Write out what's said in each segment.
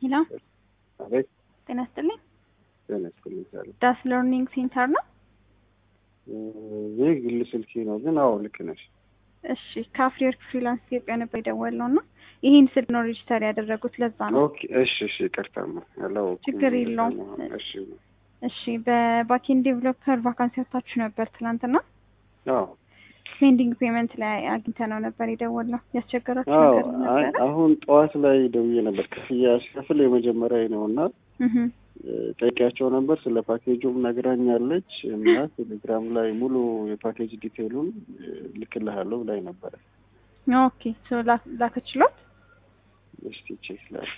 ሄሎ አቤት። ጤና ይስጥልኝ። ጤና ይስጥልኝ። ዳስ ለርኒንግ ሴንተር ነው? ይህ ግል ስልኬ ነው ግን አዎ ልክ ነሽ። እሺ ከአፍሪወርክ ፍሪላንስ ኢትዮጵያ ነበር የደወልነው እና ይሄን ስልክ ነው ሬጅስተር ያደረጉት ለዛ ነው። ኦኬ እሺ ይቅርታማ ያለው ችግር የለውም። እሺ እሺ በባክኤንድ ዴቨሎፐር ቫካንሲ ወጣችሁ ነበር ትናንትና? አዎ ፔንዲንግ ፔመንት ላይ አግኝተነው ነበር የደወልነው። ያስቸገራችሁ አዎ ነገር ነበር? አሁን ጠዋት ላይ ደውዬ ነበር። ክፍያ ሲከፍል የመጀመሪያ ነውና ጠይቂያቸው ነበር። ስለ ፓኬጁም ነግራኛለች እና ቴሌግራም ላይ ሙሉ የፓኬጅ ዲቴይሉን ልክልሃለሁ ላይ ነበር። ኦኬ ሶ ላከችሎት? እስቲ ቼክ ላይ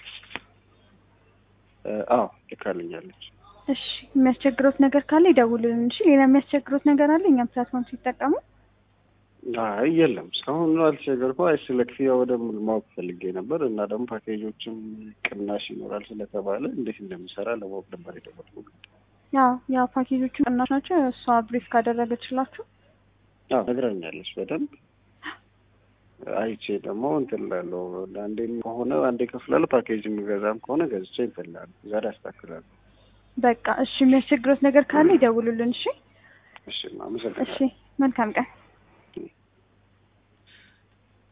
አዎ ልካልኛለች። እሺ የሚያስቸግሩት ነገር ካለ ይደውሉልን። እሺ ሌላ የሚያስቸግሩት ነገር አለ እኛም ፕላትፎርም ሲጠቀሙ? አይ የለም እስካሁን አልተቸገርኩም። አይ ስለ ክፍያ ወደ ማወቅ ፈልጌ ነበር እና ደግሞ ፓኬጆችም ቅናሽ ይኖራል ስለተባለ እንዴት እንደሚሰራ ለማወቅ ነበር የደወልኩት። ያው ፓኬጆቹ ቅናሽ ናቸው። እሷ ብሪፍ ካደረገችላችሁ አዎ ነግራኛለች በደንብ አይቼ ደግሞ እንትን እላለሁ። አንዴ ከሆነ አንዴ ከፍላለሁ። ፓኬጅ የሚገዛም ከሆነ ገዝቼ እንፈልጋለሁ። ዛሬ አስተካክላለሁ። በቃ እሺ የሚያስቸግሩት ነገር ካለ ይደውሉልን። እሺ እሺ አመሰግናለሁ። እሺ መልካም ቀን።